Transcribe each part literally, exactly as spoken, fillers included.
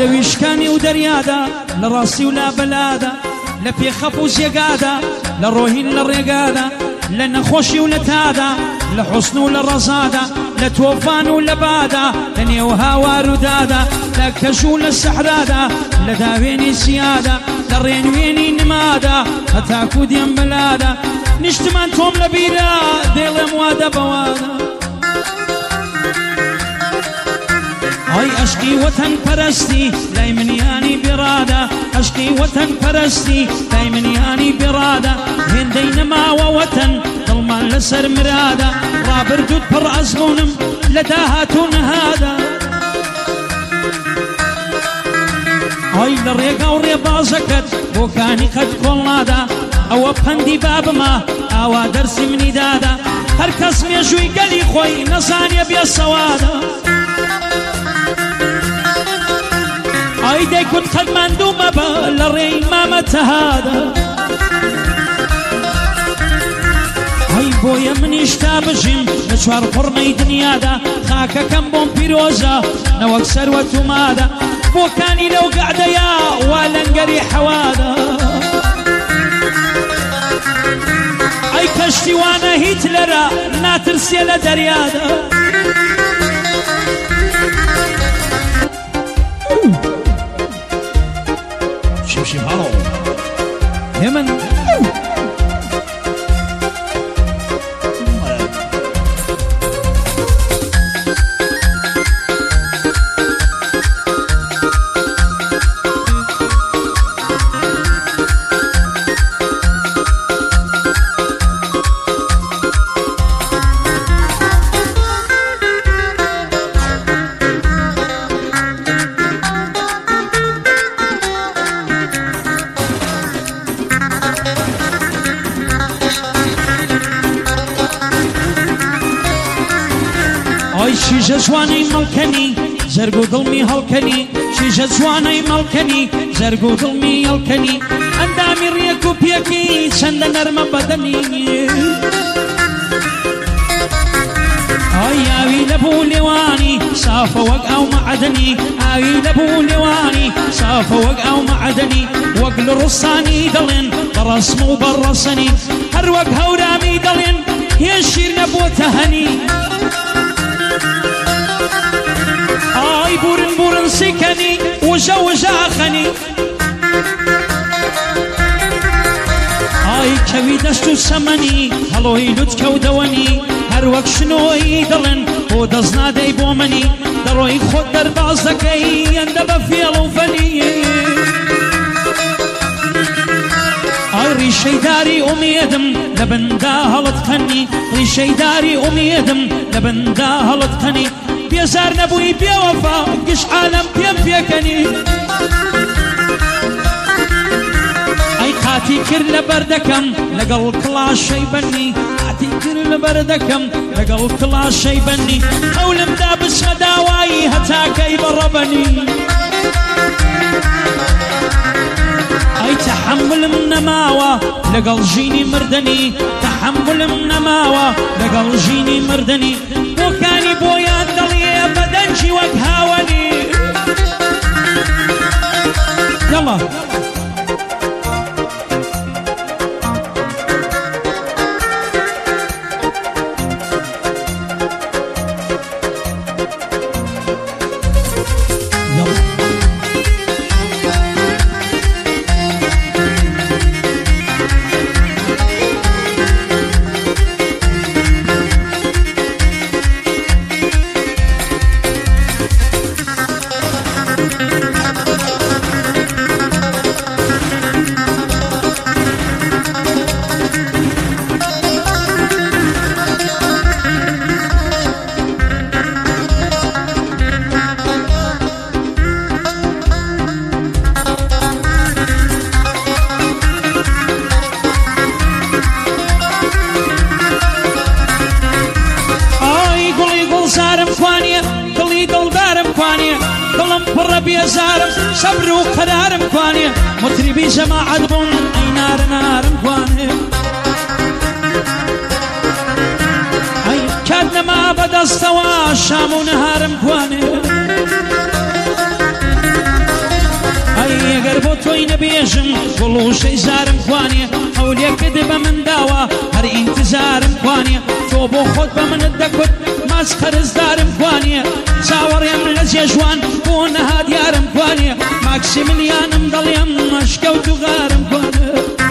ويشكاني ودريادا لراسي ولا بلادا لفي خفوز يقادا لروهين للرقادا لنخوشي ولتادا لحسن وللرزادا لتوفان ولبادا لنيوها وردادا لكشو للسحرادا لداويني سيادا لرين ويني نمادا هتاكو ديان بلادا نشتمان توم لبيدا ديل موادا بوادا هاي أشقي وطن فرستي لاي من ياني برادة أشقي وطن فرستي لاي من ياني برادة هندين ما ووطن ظلمان لسر مرادة رابر دود بر أزغونم لداهاتون هذا هاي لريقا وريبا زكت وكاني قد كولادا أو بخندي باب ما أو درسي مني دادا هركس ميجوي قلي خوي نصاني بيا السوادا ايدي كنت قد مندومة بالرين ما متهادا هاي بويا من يشتابجم مشوار قرمي دنيادا خاكا كم بوم بيروزا نوك سروة مادا بوكاني لو قعد يا ولا نقري حوادا اي كشتي وانا هيتلرا ناترسي لدريادا شمشي هالو يمن شيجة زواني ملكني زرقو ظلمي هلكني شيجة زواني ملكني زرقو ظلمي هلكني اندامي ريكو بيكي سند نرم بدني اي اوي لبو لواني صافا وقعو معدني اوي لبو لواني صافا وقعو معدني وقل رصاني دلن برسمو برسني هر وق هورامي دلن يشير نبو تهني آي بورن بورن سكني وجو جاخني آي كوي دستو سمني هلوي لدك ودوني هر وقت شنوي دلن ودزنا دي بومني دروي خود در بازدكي يندب فيلو فني آي ريشي داري أميدم لبندا هلتقني ريشي داري أميدم لبندا هلتقني بيزار نبوي بيا وفا قش عالم بيم بيكني اي قاتي كر لبردكم لقل كلاش شيبني قاتي كر لبردكم لقل كلاش شيبني اولم دابس مداواي هتاك يبربني اي تحمل من نماوة لقل جيني مردني تحمل من نماوة لقل جيني مردني وكاني بويا دليا بدنجي وقهاوني يلا ربي زارم صبر وقرار مكواني مطربي جماعة بون اي نار نار مكواني اي كادنا ما بدا استوى الشام ونهار مكواني دەبێژم گوڵ و شەیزارم کوانێ هەولێکت بە من داوە هەر ئینتزارم کوانێ تۆ بۆ خۆت بە منت دەکوت ماچ قەرزدارم کوانێ چاوەڕێم لە جێژوان بۆ نەهات یارم کوانێ ماکسیملیانم دەڵێم مەشکەوت و غارم کوانێ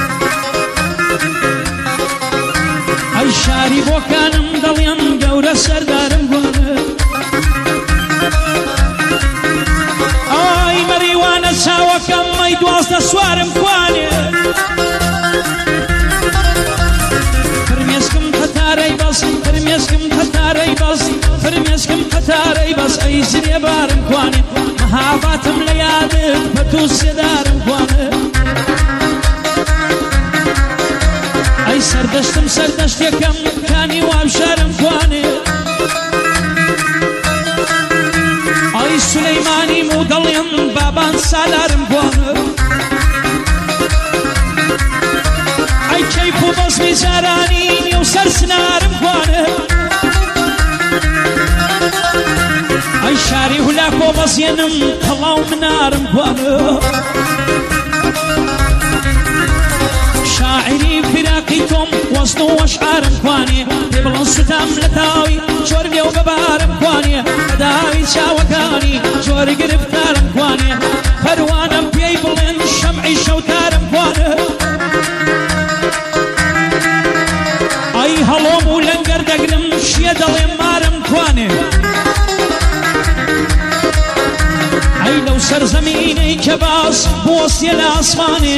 ئەی شاری بۆکانم دەڵێم گەورە سەردارم کوانێ ئای مەریوانە چاوەکەم مەی دوازدە سوارم کوانێ فرمێسکم قەتارەی بەس فرمێسکم قەتارەی بەس فرمێسکم قەتارەی بەس ئەی زرێ بارم کوانێ مەهاباتم لە یادت بە دوو سێدارم کوانێ ئەی سەردەشتم سەردەشتێکم کانی وابشارم کوانێ ئەی سولەیمانیم و دەڵێم بابان سالارم کوانێ ئەی کەیف و بەزمی جارانی نیو سەر سنارم کوانێ ئەی شاری هولاکۆ بەزێنم هەڵاو منارم کوانێ شاعری فراقی تۆم وەزن و وەشعارم کوانێ پێ بڵێن سوتام لە تاوی جۆر لێو بەبارم کوانێ بەداوی چاوەکانی جۆر گرفتارم کوانێ پەروانەم پێی بڵێن شەمعی شەوتارم کوانێ ئەی هەڵۆم و لەنگەر دەگرم شیە دەڵێم مارم کوانێ ئەی لەو سەرزەمینەی کە باس بۆسیە لە ئاسمانێ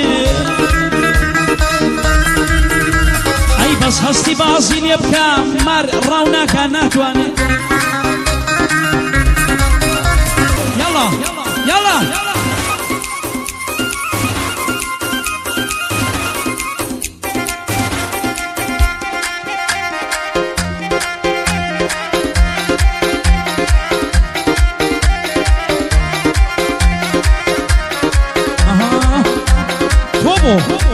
ئەی بەس هەستی بازی لێ بکە مار ڕاو ناکە ناتوانێ یاڵا یاڵا ئەها تۆ بۆ